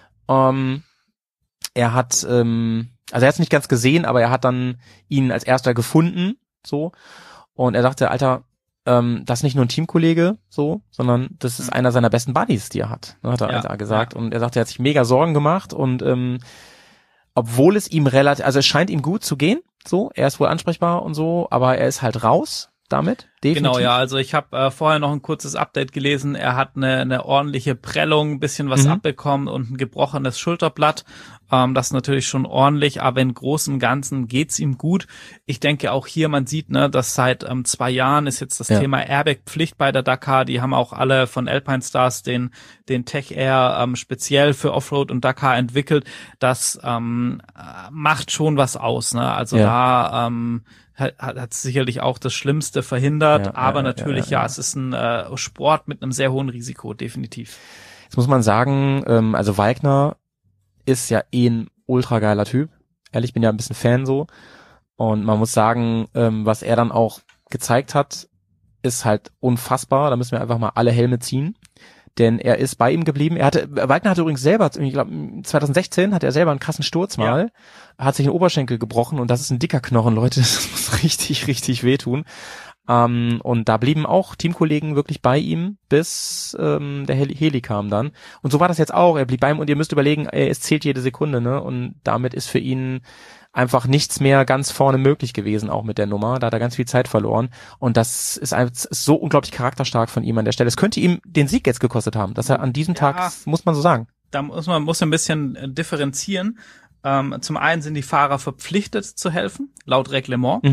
Er hat es nicht ganz gesehen, aber er hat dann ihn als erster gefunden, so. Und er sagte, Alter, das ist nicht nur ein Teamkollege, so, sondern das ist einer seiner besten Buddies, die er hat, ne, hat er gesagt. Ja. Und er sagte, er hat sich mega Sorgen gemacht, und obwohl es ihm also es scheint ihm gut zu gehen, so, er ist wohl ansprechbar und so, aber er ist halt raus damit. definitiv. Genau, ja, also ich habe vorher noch ein kurzes Update gelesen. Er hat eine ordentliche Prellung, ein bisschen was abbekommen und ein gebrochenes Schulterblatt. Das ist natürlich schon ordentlich, aber im Großen und Ganzen geht's ihm gut. Ich denke auch hier, man sieht, ne, dass seit 2 Jahren ist jetzt das Thema Airbag-Pflicht bei der Dakar. Die haben auch alle von Alpine Stars den Tech Air speziell für Offroad und Dakar entwickelt. Das macht schon was aus, ne? Also da hat sicherlich auch das Schlimmste verhindert, aber natürlich, es ist ein Sport mit einem sehr hohen Risiko, definitiv. Jetzt muss man sagen, also Wagner ist ja ein ultra geiler Typ. Ehrlich, bin ja ein bisschen Fan so. Und man muss sagen, was er dann auch gezeigt hat, ist halt unfassbar. Da müssen wir einfach mal alle Helme ziehen. Denn er ist bei ihm geblieben. Wagner hatte übrigens selber, ich glaube 2016 hatte er selber einen krassen Sturz mal, hat sich den Oberschenkel gebrochen und das ist ein dicker Knochen, Leute, das muss richtig, richtig wehtun. Und da blieben auch Teamkollegen wirklich bei ihm, bis der Heli kam dann. Und so war das jetzt auch. Er blieb bei ihm und ihr müsst überlegen, es zählt jede Sekunde, ne? Und damit ist für ihn einfach nichts mehr ganz vorne möglich gewesen, auch mit der Nummer. Da hat er ganz viel Zeit verloren. Und das ist so unglaublich charakterstark von ihm an der Stelle. Es könnte ihm den Sieg jetzt gekostet haben, dass er an diesem Tag, muss man so sagen. Da muss ein bisschen differenzieren. Zum einen sind die Fahrer verpflichtet zu helfen, laut Reglement.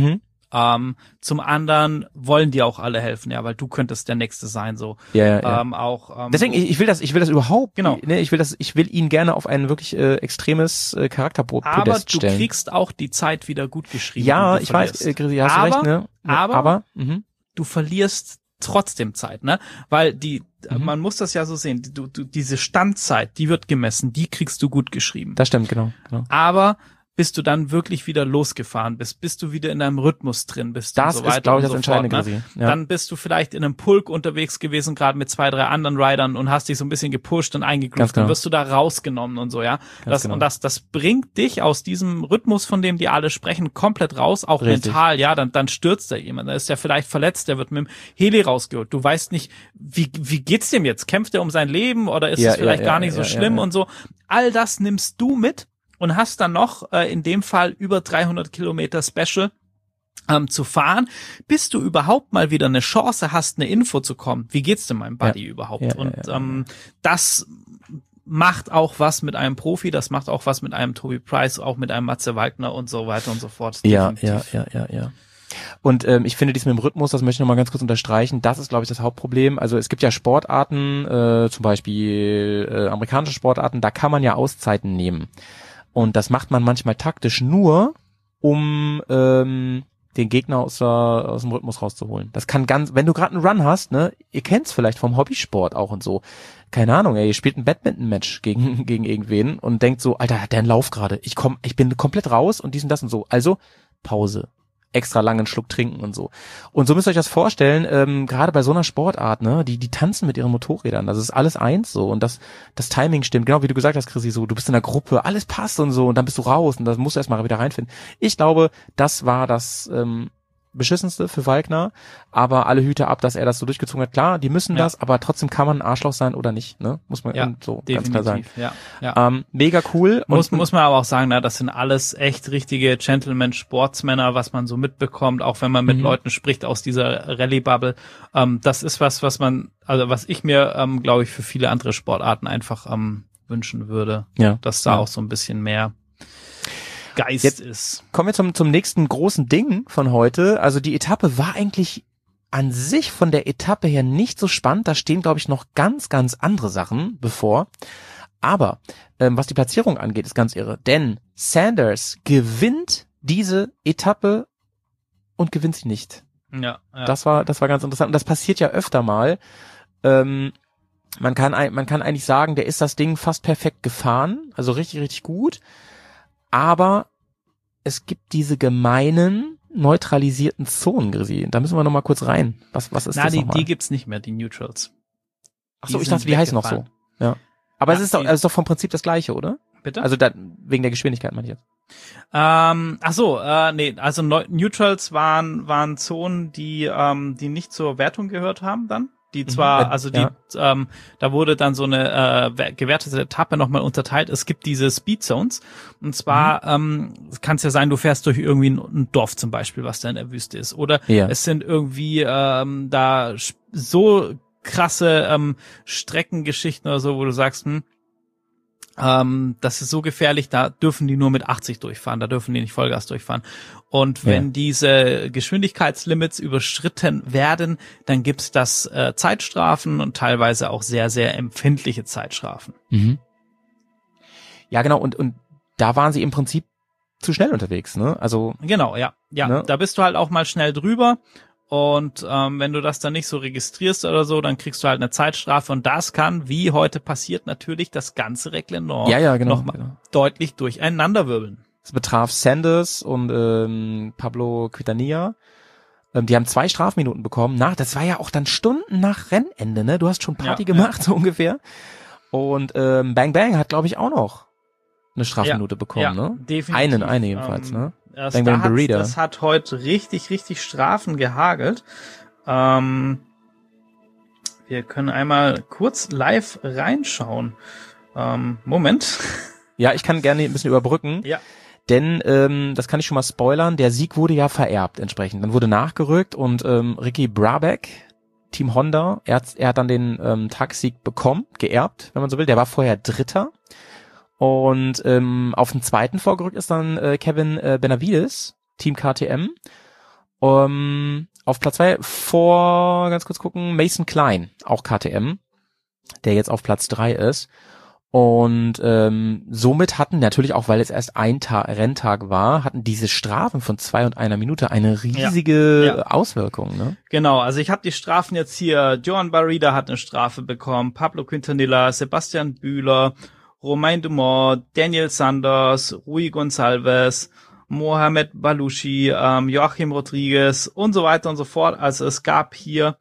Zum anderen wollen die auch alle helfen, ja, weil du könntest der Nächste sein, so. Deswegen, ich will das überhaupt, genau. Ne, ich will ihn gerne auf ein wirklich extremes Charakterpodest stellen. Aber du kriegst auch die Zeit wieder gut geschrieben. Ja, ich weiß, Grisi, hast du recht, ne? Aber du verlierst trotzdem Zeit, ne? Weil man muss das ja so sehen, diese Standzeit, die wird gemessen, die kriegst du gut geschrieben. Das stimmt, genau. Aber bis du dann wirklich wieder losgefahren bist, bis du wieder in deinem Rhythmus drin bist das und so weiter. Das ist, glaube ich, das so Entscheidende fort, gewesen. Ja. Dann bist du vielleicht in einem Pulk unterwegs gewesen, gerade mit 2, 3 anderen Riders und hast dich so ein bisschen gepusht und eingegroovt. Dann wirst du da rausgenommen und so, ja. Und das bringt dich aus diesem Rhythmus, von dem die alle sprechen, komplett raus, auch mental, ja. Dann stürzt da jemand, dann ist der vielleicht verletzt, der wird mit dem Heli rausgeholt. Du weißt nicht, wie geht's dem jetzt? Kämpft er um sein Leben oder ist es vielleicht gar nicht so schlimm und so. All das nimmst du mit und hast dann noch in dem Fall über 300 Kilometer Special zu fahren, bis du überhaupt mal wieder eine Chance hast, eine Info zu kommen. Wie geht's denn meinem Buddy überhaupt? Das macht auch was mit einem Profi, das macht auch was mit einem Toby Price, auch mit einem Matze Wagner und so weiter und so fort. Ja. Und ich finde dies mit dem Rhythmus, das möchte ich nochmal ganz kurz unterstreichen, das ist, glaube ich, das Hauptproblem. Also es gibt ja Sportarten, zum Beispiel amerikanische Sportarten, da kann man ja Auszeiten nehmen. Und das macht man manchmal taktisch nur, um den Gegner aus dem Rhythmus rauszuholen. Das kann wenn du gerade einen Run hast, ne, ihr kennt's vielleicht vom Hobbysport auch und so. Keine Ahnung, ihr spielt ein Badminton-Match gegen irgendwen und denkt so, Alter, hat der einen Lauf gerade. Ich bin komplett raus und dies und das und so. Also Pause. Extra langen Schluck trinken und so. Und so müsst ihr euch das vorstellen, gerade bei so einer Sportart, ne, die tanzen mit ihren Motorrädern, das ist alles eins so und das Timing stimmt, genau wie du gesagt hast, Chrissy, so, du bist in der Gruppe, alles passt und so und dann bist du raus und das musst du erstmal wieder reinfinden. Ich glaube, das war das Beschissenste für Wagner, aber alle Hüte ab, dass er das so durchgezogen hat. Klar, die müssen das, aber trotzdem kann man ein Arschloch sein oder nicht, ne? Muss man so definitiv, ganz klar sagen. Ja. Mega cool. Muss man aber auch sagen, na, das sind alles echt richtige Gentleman-Sportsmänner, was man so mitbekommt, auch wenn man mit Leuten spricht aus dieser Rallye-Bubble. Das ist was ich mir, glaube ich, für viele andere Sportarten einfach wünschen würde, dass da auch so ein bisschen mehr Geist jetzt ist. Kommen wir zum nächsten großen Ding von heute. Also die Etappe war eigentlich an sich von der Etappe her nicht so spannend. Da stehen, glaube ich, noch ganz, ganz andere Sachen bevor. Aber was die Platzierung angeht, ist ganz irre. Denn Sanders gewinnt diese Etappe und gewinnt sie nicht. Ja. Das war ganz interessant. Und das passiert ja öfter mal. Man kann eigentlich sagen, der ist das Ding fast perfekt gefahren. Also richtig, richtig gut. Aber es gibt diese gemeinen, neutralisierten Zonen, Grisi. Da müssen wir noch mal kurz rein. Was ist das nochmal? Die gibt's nicht mehr, die Neutrals. Ach so, ich dachte, die heißen noch so. Ja. Aber es ist doch vom Prinzip das Gleiche, oder? Bitte? Also wegen der Geschwindigkeit, meine ich jetzt. Also Neutrals waren Zonen, die nicht zur Wertung gehört haben dann. die zwar, also die, da wurde dann so eine gewertete Etappe nochmal unterteilt. Es gibt diese Speed Zones. Und zwar kann es ja sein, du fährst durch irgendwie ein Dorf zum Beispiel, was da in der Wüste ist. Oder es sind irgendwie da so krasse Streckengeschichten oder so, wo du sagst, das ist so gefährlich, da dürfen die nur mit 80 durchfahren, da dürfen die nicht Vollgas durchfahren. Und wenn diese Geschwindigkeitslimits überschritten werden, dann gibt's das Zeitstrafen und teilweise auch sehr, sehr empfindliche Zeitstrafen. Mhm. Ja, genau, und da waren sie im Prinzip zu schnell unterwegs, ne? Also genau, ja, ne? Da bist du halt auch mal schnell drüber. Und wenn du das dann nicht so registrierst oder so, dann kriegst du halt eine Zeitstrafe. Und das kann, wie heute passiert, natürlich das ganze Reglement nochmal deutlich durcheinanderwirbeln. Das betraf Sanders und Pablo Quintanilla. Die haben 2 Strafminuten bekommen. Das war ja auch dann Stunden nach Rennende, ne? Du hast schon Party gemacht, so ungefähr. Und Bang Bang hat, glaube ich, auch noch eine Strafminute bekommen, ne? Definitiv. Eine jedenfalls, ne? Bang Bang Burrito. Das hat heute richtig Strafen gehagelt. Wir können einmal kurz live reinschauen. Moment. Ja, ich kann gerne ein bisschen überbrücken. Ja. Denn, das kann ich schon mal spoilern, der Sieg wurde ja vererbt entsprechend. Dann wurde nachgerückt und Ricky Brabec, Team Honda, er hat dann den Tagessieg bekommen, geerbt, wenn man so will. Der war vorher Dritter. Und auf den zweiten vorgerückt ist dann Kevin Benavides, Team KTM. Auf Platz 2 ganz kurz gucken, Mason Klein, auch KTM, der jetzt auf Platz 3 ist. Und somit hatten natürlich auch, weil es erst ein Renntag war, hatten diese Strafen von 2 und 1 Minute eine riesige Auswirkung. Ne? Genau, also ich habe die Strafen jetzt hier. Joan Barrida hat eine Strafe bekommen, Pablo Quintanilla, Sebastian Bühler, Romain Dumont, Daniel Sanders, Rui Gonçalves, Mohamed Balushi, Joachim Rodriguez und so weiter und so fort. Also es gab hier,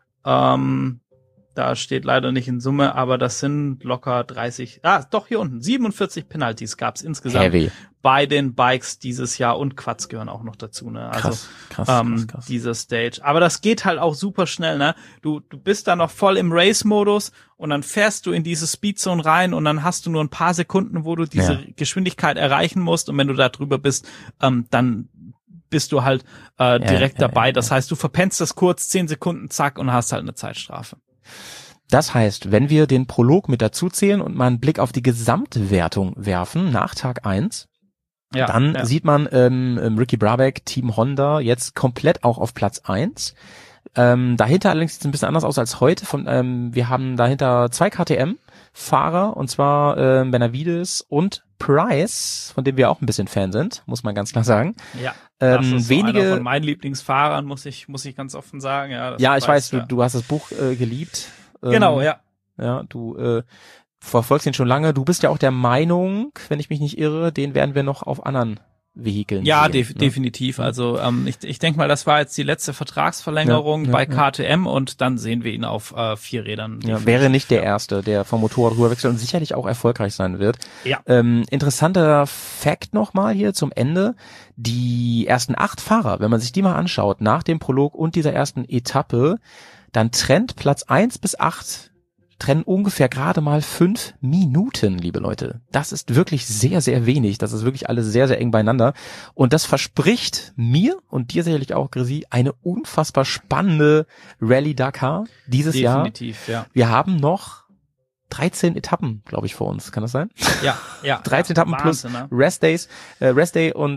da steht leider nicht in Summe, aber das sind locker 30, doch hier unten, 47 Penalties gab es insgesamt bei den Bikes dieses Jahr und Quads gehören auch noch dazu, ne? Also krass. Diese Stage. Aber das geht halt auch super schnell, ne? Du bist da noch voll im Race-Modus und dann fährst du in diese Speedzone rein und dann hast du nur ein paar Sekunden, wo du diese Geschwindigkeit erreichen musst und wenn du da drüber bist, dann bist du halt direkt dabei. Das heißt, du verpennst das kurz, 10 Sekunden, zack, und hast halt eine Zeitstrafe. Das heißt, wenn wir den Prolog mit dazu zählen und mal einen Blick auf die Gesamtwertung werfen nach Tag 1, dann sieht man Ricky Brabec, Team Honda, jetzt komplett auch auf Platz 1. Dahinter allerdings sieht es ein bisschen anders aus als heute. Wir haben dahinter 2 KTM-Fahrer, und zwar Benavides und Price, von dem wir auch ein bisschen Fan sind, muss man ganz klar sagen. Ja, das ist einer von meinen Lieblingsfahrern, muss ich ganz offen sagen. Ja, ich weiß, du hast das Buch geliebt. Genau, ja. Ja, du verfolgst ihn schon lange. Du bist ja auch der Meinung, wenn ich mich nicht irre, den werden wir noch auf anderen Vehikeln sehen. Definitiv. Also ich denke mal, das war jetzt die letzte Vertragsverlängerung bei KTM und dann sehen wir ihn auf 4 Rädern. Ja, wäre nicht der Erste, der vom Motorrad rüberwechselt und sicherlich auch erfolgreich sein wird. Ja. Interessanter Fact nochmal hier zum Ende. Die ersten 8 Fahrer, wenn man sich die mal anschaut, nach dem Prolog und dieser ersten Etappe, dann trennt Platz 1 bis 8 trennen ungefähr gerade mal 5 Minuten, liebe Leute. Das ist wirklich sehr, sehr wenig. Das ist wirklich alles sehr, sehr eng beieinander. Und das verspricht mir und dir sicherlich auch, Grisi, eine unfassbar spannende Rallye Dakar dieses Jahr. Definitiv, ja. Wir haben noch 13 Etappen, glaube ich, vor uns. Kann das sein? Ja. 13 Etappen Wahnsinn, plus Rest Day und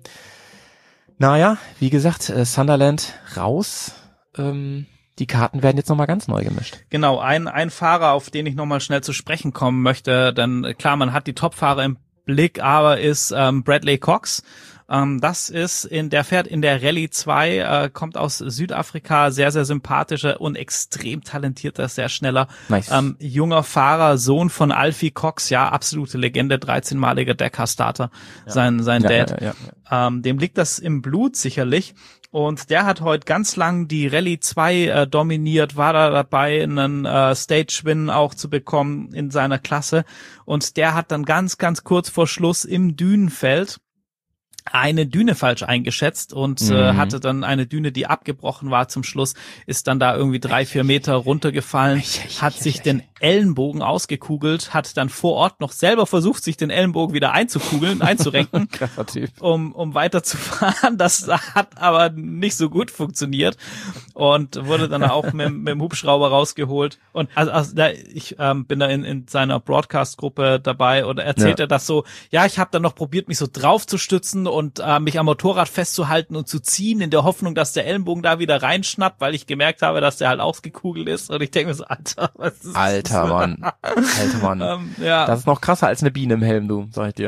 wie gesagt, Sunderland raus. Die Karten werden jetzt nochmal ganz neu gemischt. Genau, ein Fahrer, auf den ich nochmal schnell zu sprechen kommen möchte, denn klar, man hat die Top-Fahrer im Blick, aber ist Bradley Cox. Das ist der fährt in der Rallye 2, kommt aus Südafrika, sehr, sehr sympathischer und extrem talentierter, sehr schneller, junger Fahrer, Sohn von Alfie Cox, ja, absolute Legende, 13-maliger Dakar-Starter, sein Dad. Ja. Dem liegt das im Blut sicherlich. Und der hat heute ganz lang die Rallye 2 dominiert, war da dabei, einen Stage-Win auch zu bekommen in seiner Klasse. Und der hat dann ganz, ganz kurz vor Schluss im Dünenfeld eine Düne falsch eingeschätzt und hatte dann eine Düne, die abgebrochen war zum Schluss, ist dann da irgendwie 3-4 Meter runtergefallen, hat sich den Ellenbogen ausgekugelt, hat dann vor Ort noch selber versucht, sich den Ellenbogen wieder einzurenken, um weiterzufahren. Das hat aber nicht so gut funktioniert und wurde dann auch mit dem Hubschrauber rausgeholt. Und ich bin da in seiner Broadcast-Gruppe dabei und erzählt er das so, ja, ich habe dann noch probiert, mich so drauf zu stützen und mich am Motorrad festzuhalten und zu ziehen, in der Hoffnung, dass der Ellenbogen da wieder reinschnappt, weil ich gemerkt habe, dass der halt ausgekugelt ist. Und ich denke mir so, Alter, was ist das? Alter Mann. Das ist noch krasser als eine Biene im Helm, du, sag ich dir.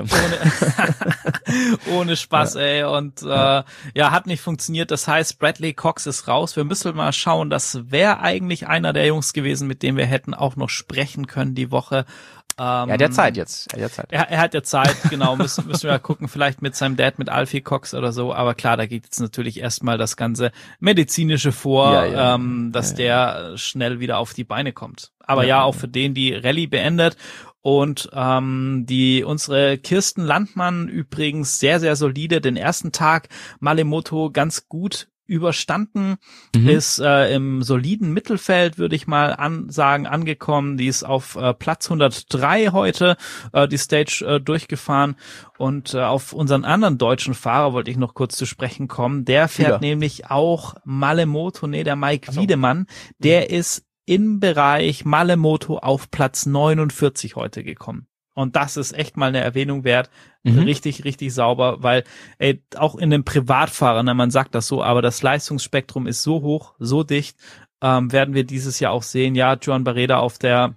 Ohne Spaß, ey. Und hat nicht funktioniert. Das heißt, Bradley Cox ist raus. Wir müssen mal schauen, das wäre eigentlich einer der Jungs gewesen, mit dem wir hätten auch noch sprechen können die Woche. Er hat ja Zeit jetzt. Er hat ja Zeit, genau. Müssen wir ja gucken, vielleicht mit seinem Dad, mit Alfie Cox oder so. Aber klar, da geht jetzt natürlich erstmal das ganze Medizinische vor, dass der schnell wieder auf die Beine kommt. Aber auch für den die Rallye beendet. Und unsere Kirsten Landmann übrigens sehr, sehr solide. Den ersten Tag Malemoto ganz gut überstanden, ist im soliden Mittelfeld, würde ich mal sagen, angekommen. Die ist auf Platz 103 heute, die Stage durchgefahren. Und auf unseren anderen deutschen Fahrer wollte ich noch kurz zu sprechen kommen. Der fährt nämlich auch Malemoto, der Mike Wiedemann. Der ist im Bereich Malemoto auf Platz 49 heute gekommen. Und das ist echt mal eine Erwähnung wert. Richtig, richtig sauber, weil auch in den Privatfahrern, man sagt das so, aber das Leistungsspektrum ist so hoch, so dicht, werden wir dieses Jahr auch sehen. Ja, Joan Barreda auf der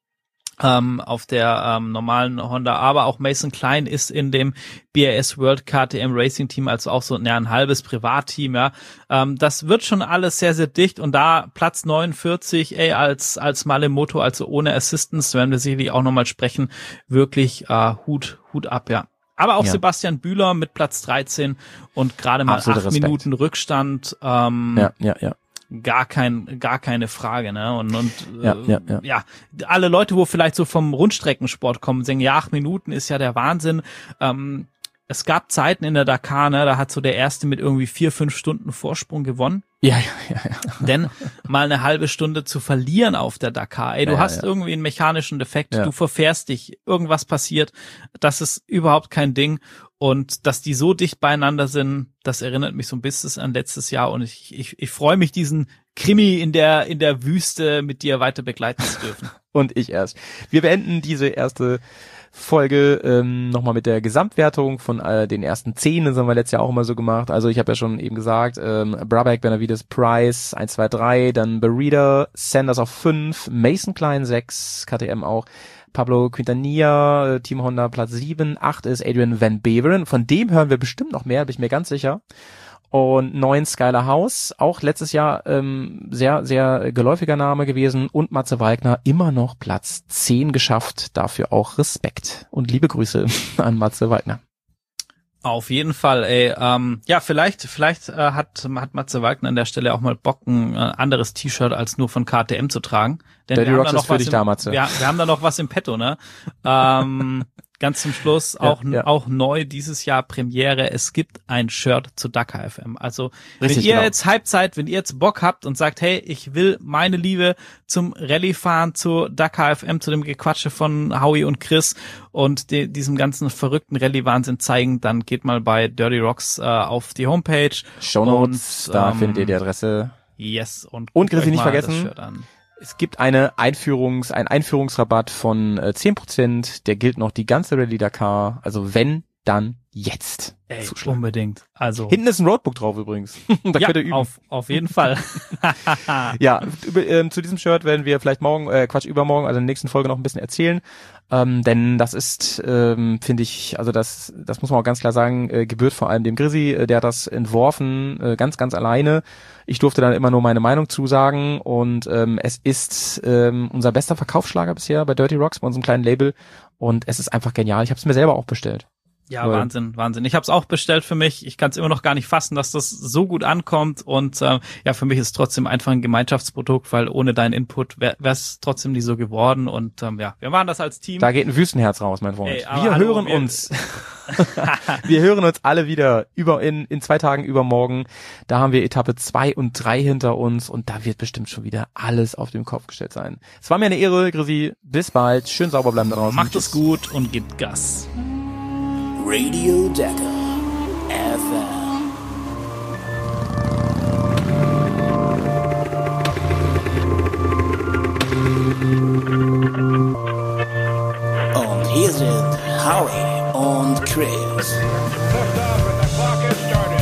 normalen Honda, aber auch Mason Klein ist in dem BAS World KTM Racing Team, also auch so ein halbes Privatteam, das wird schon alles sehr, sehr dicht und da Platz 49, als Malemoto, also ohne Assistance, werden wir sicherlich auch nochmal sprechen, wirklich Hut ab, ja. Aber auch Sebastian Bühler mit Platz 13 und gerade mal 8 Minuten Rückstand, gar keine Frage, ne? Und alle Leute, wo vielleicht so vom Rundstreckensport kommen, sagen, 8 Minuten ist ja der Wahnsinn. Es gab Zeiten in der Dakar, ne, da hat so der Erste mit irgendwie 4-5 Stunden Vorsprung gewonnen. Ja. Denn mal eine halbe Stunde zu verlieren auf der Dakar, du hast irgendwie einen mechanischen Defekt, du verfährst dich, irgendwas passiert, das ist überhaupt kein Ding. Und dass die so dicht beieinander sind, das erinnert mich so ein bisschen an letztes Jahr und ich freue mich, diesen Krimi in der Wüste mit dir weiter begleiten zu dürfen. Und ich erst. Wir beenden diese erste Folge nochmal mit der Gesamtwertung von den ersten 10, das haben wir letztes Jahr auch immer so gemacht. Also ich habe ja schon eben gesagt, Brabeck, Benavides, Price 1, 2, 3, dann Barreda, Sanders auf 5, Mason Klein 6, KTM auch, Pablo Quintanilla, Team Honda Platz 7, 8 ist Adrian Van Beveren, von dem hören wir bestimmt noch mehr, bin ich mir ganz sicher. Und 9 Skylar House, auch letztes Jahr sehr, sehr geläufiger Name gewesen. Und Matze Wagner immer noch Platz 10 geschafft. Dafür auch Respekt. Und liebe Grüße an Matze Wagner. Auf jeden Fall, vielleicht hat Matze Wagner an der Stelle auch mal Bock, ein anderes T-Shirt als nur von KTM zu tragen. Denn Daddy Rocks ist für dich da, Matze. Wir haben da noch was im Petto, ne? Ganz zum Schluss auch neu dieses Jahr Premiere. Es gibt ein Shirt zu Dakar FM. Also wenn ihr jetzt hyped seid, wenn ihr jetzt Bock habt und sagt, hey, ich will meine Liebe zum Rallye-Fahren, zu Dakar FM, zu dem Gequatsche von Howie und Chris und diesem ganzen verrückten Rallye-Wahnsinn zeigen, dann geht mal bei Dirty Rocks auf die Homepage. Shownotes, da findet ihr die Adresse. Yes. Und Griffy nicht vergessen. Es gibt einen Einführungsrabatt von 10%, der gilt noch die ganze Rallye Dakar, also wenn, dann jetzt. Unbedingt. Also hinten ist ein Roadbook drauf übrigens. Da könnt ihr üben. Auf jeden Fall. Zu diesem Shirt werden wir vielleicht übermorgen, also in der nächsten Folge noch ein bisschen erzählen. Denn das ist, finde ich, also das muss man auch ganz klar sagen, gebührt vor allem dem Grizzly, der hat das entworfen, ganz, ganz alleine. Ich durfte dann immer nur meine Meinung zusagen und es ist unser bester Verkaufsschlager bisher bei Dirty Rocks, bei unserem kleinen Label und es ist einfach genial. Ich habe es mir selber auch bestellt. Ja, Wahnsinn. Ich habe es auch bestellt für mich. Ich kann es immer noch gar nicht fassen, dass das so gut ankommt. Und ja, für mich ist es trotzdem einfach ein Gemeinschaftsprodukt, weil ohne deinen Input wäre es trotzdem nicht so geworden. Und ja, wir waren das als Team. Da geht ein Wüstenherz raus, mein Freund. Wir hören uns alle wieder in 2 Tagen übermorgen. Da haben wir Etappe 2 und 3 hinter uns und da wird bestimmt schon wieder alles auf den Kopf gestellt sein. Es war mir eine Ehre, Grisi. Bis bald. Schön sauber bleiben da draußen. Macht es gut und gebt Gas. Radio Dakar FM. Und hier sind Howie und Chris. Lift off and the clock has started.